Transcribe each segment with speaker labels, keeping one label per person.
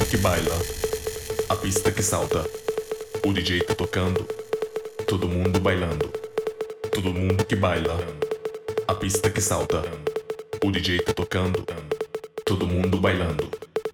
Speaker 1: que baila, a pista que salta, o DJ tá tocando, todo mundo bailando. Todo mundo que baila, a pista que salta, o DJ tá tocando, todo mundo bailando.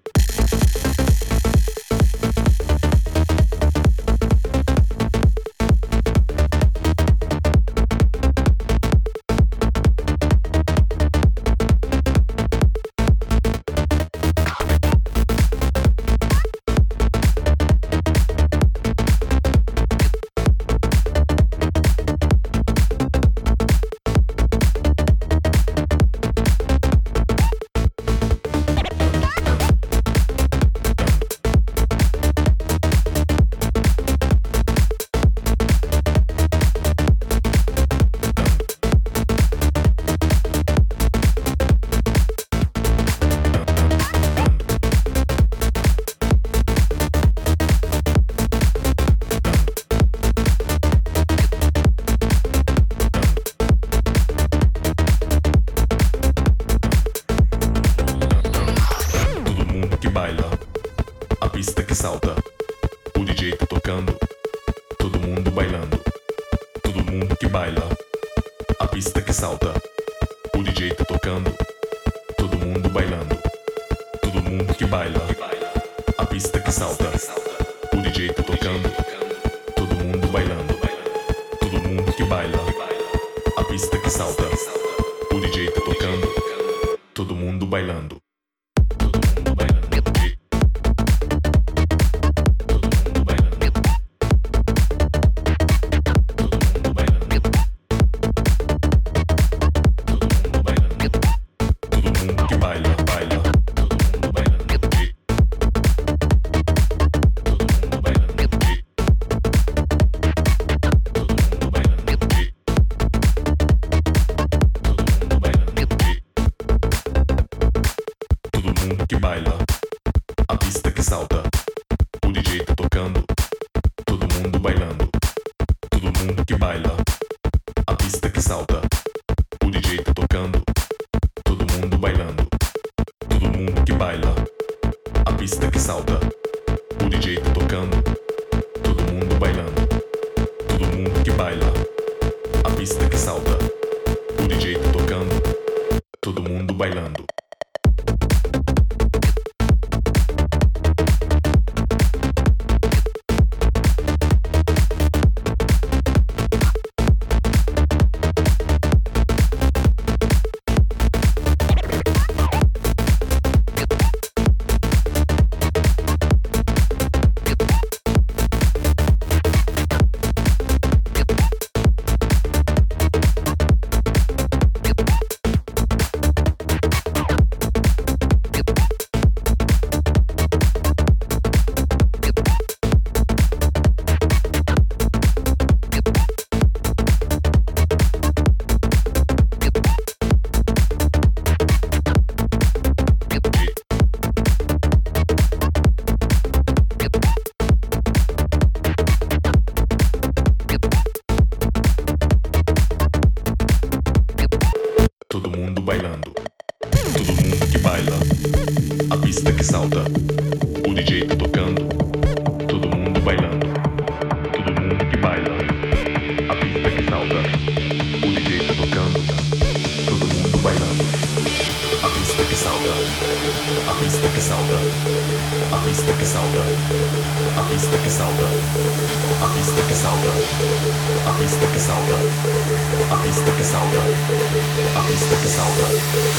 Speaker 1: Baila, a pista que salta, o DJ tá tocando, todo mundo bailando. Todo mundo que baila, a pista que salta, o DJ tá tocando, todo mundo bailando. Todo mundo que baila, a pista que salta, o DJ tá tocando, todo mundo bailando. Todo mundo que baila, a pista que salta, o DJ tá tocando, todo mundo bailando. Que baila, a pista que salta, o DJ tá tocando, todo mundo bailando. Todo mundo que baila, a pista que salta, o DJ tá tocando, todo mundo bailando. Todo mundo que baila, a pista que salta, o DJ tá tocando, todo mundo bailando. Todo mundo que baila, a pista que salta, o DJ tá tocando, todo mundo bailando. Todo mundo bailando, todo mundo que baila, a pista que salta, o DJ tá tocando, todo mundo bailando. Todo mundo que baila, a pista que salta, o DJ tá tocando, todo mundo bailando. A pista que salta, a pista que salta, a pista que salta, a pista que salta, a pista que salta, a pista que salta, a pista que salta, a pista que salta.